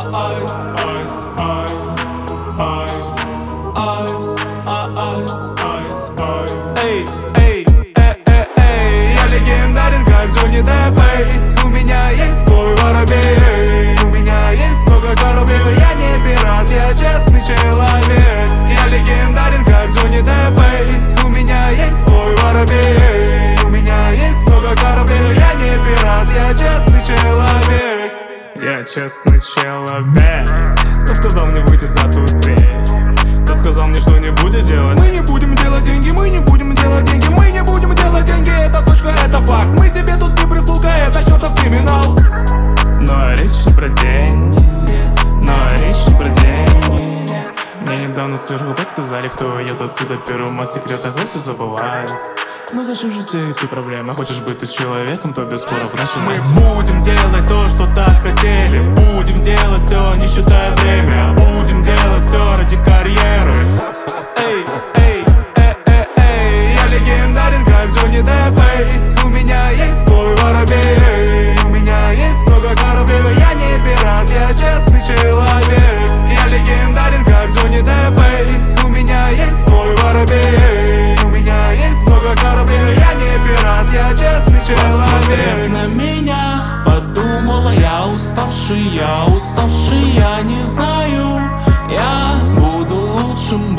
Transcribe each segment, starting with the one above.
Эй, эй, я легендарен, как Джонни Депп. У меня есть свой воробей, у меня есть много кораблей, но я не пират, я честный человек. Я легендарен, как Джонни Депп. У меня есть свой воробей, у меня есть много кораблей, но я не пират, я честный человек. Я честный человек. Кто сказал мне выйти за ту дверь? Кто сказал мне, что не будет делать? Мы не будем делать деньги, мы не будем делать деньги, мы не будем делать деньги, это точка, это факт. Мы тебе тут не прислуга, это чертов криминал. Но речь не про деньги, но речь не про деньги. Мне недавно сверху подсказали, кто уйдет отсюда первым, о секретах все забывает. Но зачем же все эти проблемы? Хочешь быть ты человеком, то без споров начинать. Мы будем делать то, что так хотели. Будем делать все, не считая время. Будем делать все ради карьеры. Эй, эй, я легендарен, как Джонни Депп. У меня есть свой воробей, у меня есть много кораблей, но я не пират, я честный человек. Я легендарен, как Джонни Депп. У меня есть свой воробей, у меня есть много кораблей, но я не пират, я честный человек. Посмотрев на меня, подумала, я уставший, я не знаю. Я буду лучшим,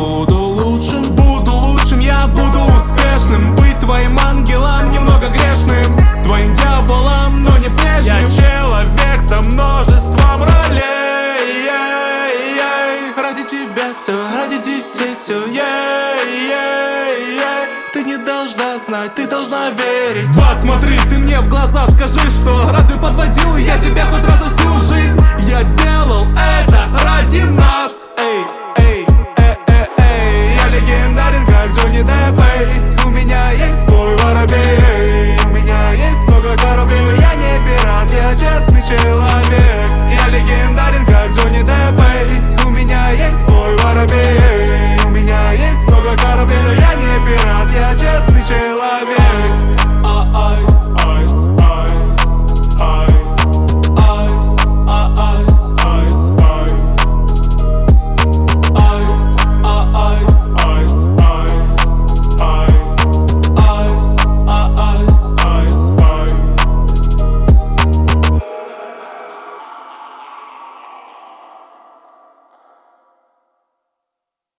я буду успешным. Быть твоим ангелом, немного грешным, твоим дьяволом, но не прежним. Я человек со множеством ролей. Ради тебя все, ради детей все. Ты не должна знать, ты должна верить. Посмотри ты мне в глаза, скажи, что разве подводил я тебя хоть раз за всю жизнь? Я делал это ради нас.